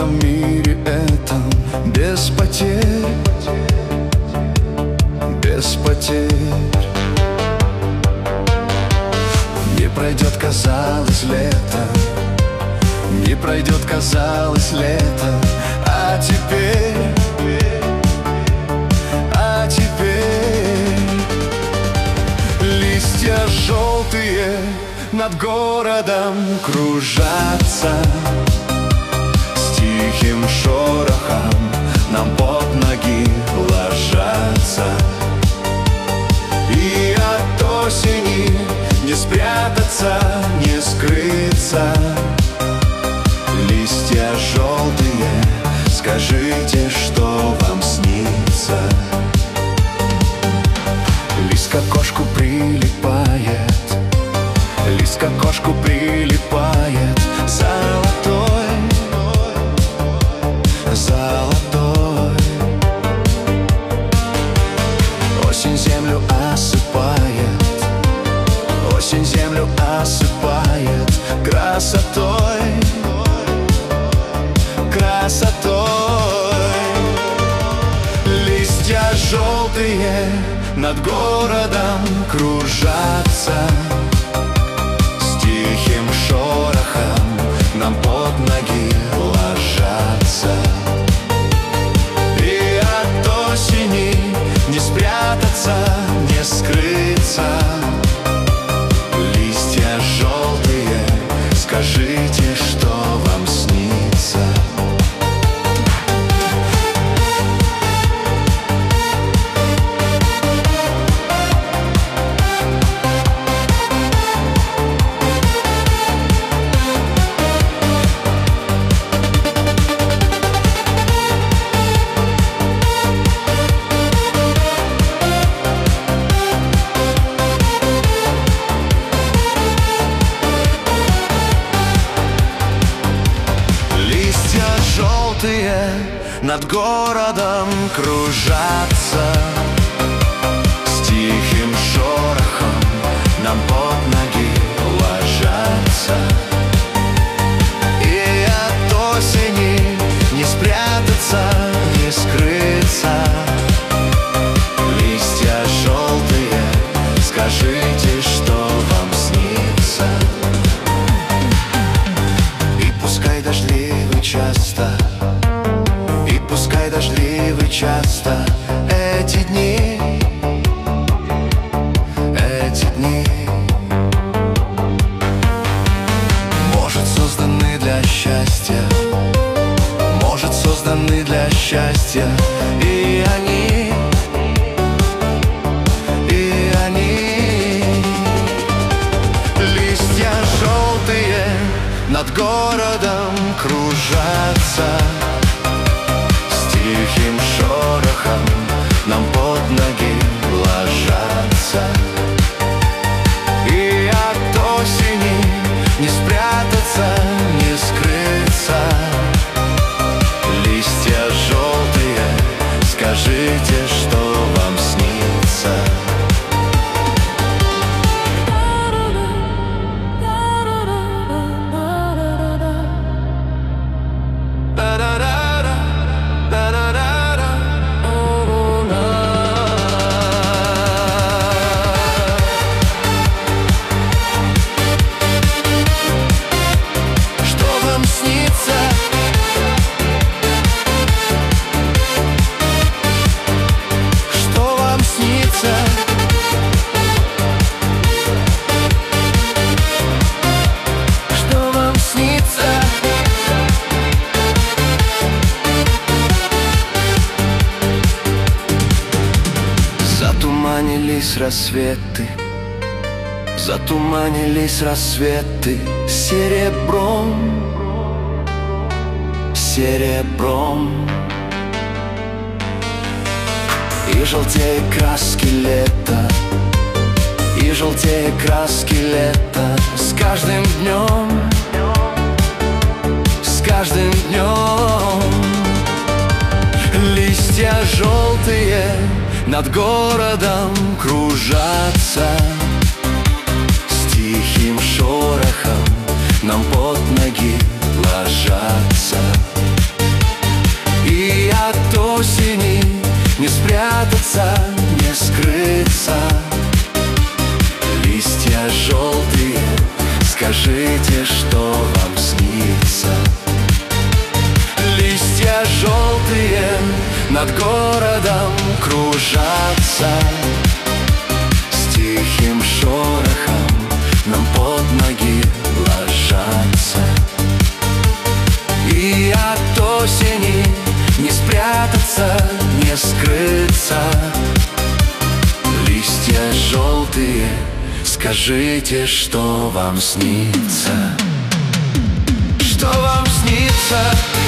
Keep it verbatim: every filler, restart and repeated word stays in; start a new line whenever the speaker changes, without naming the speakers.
в мире этом без потерь, без потерь. Не пройдет, казалось, лето, не пройдет, казалось, лето, а теперь, а теперь листья желтые над городом кружатся, с тихим шорохом нам под ноги ложатся. И от осени не спрятаться, не скрыться. Листья желтые, скажите, что вам снится. Лист к окошку прилипает, лист к окошку прилипает, золотой, золотой. Осень землю осыпает, осень землю осыпает красотой, красотой. Листья желтые над городом кружатся, с тихим шорохом нам под ноги ложатся. И от осени не спрятаться, не скрыться. Листья желтые, скажите, что вам снится. Над городом кружатся, с тихим шорохом нам под ноги ложатся. И от осени не спрятаться, не скрыться. Листья желтые, скажите, что вам снится. И пускай дождливый часто, пускай дождливы часто эти дни, эти дни. Может, созданы для счастья, может, созданы для счастья. И они, и они. Листья желтые над городом кружатся, тихим шорохом нам под ноги ложатся. И от осени не спрятаться, не скрыться. Листья желтые, скажите, что вам снится. Затуманились рассветы, затуманились рассветы серебром, серебром. И желтеют краски лета, и желтеют краски лета с каждым днем, с каждым днем. Листья желтые над городом кружатся, с тихим шорохом нам под ноги ложатся. над городом кружатся, с тихим шорохом нам под ноги ложатся. И от осени не спрятаться, не скрыться. Листья желтые, скажите, что вам снится? Что вам снится?